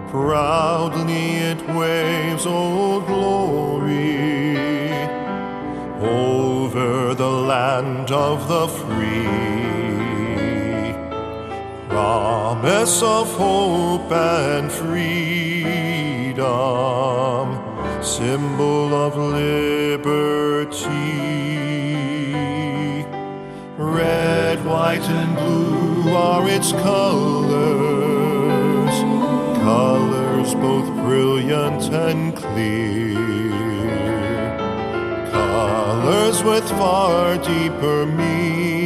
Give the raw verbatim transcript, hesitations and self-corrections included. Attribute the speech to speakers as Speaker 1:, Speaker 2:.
Speaker 1: Proudly it waves, Old Glory, over the land of the free. Promise of hope and freedom, symbol of liberty. Red, white, and blue are its colors, colors both brilliant and clear, colors with far deeper meaning.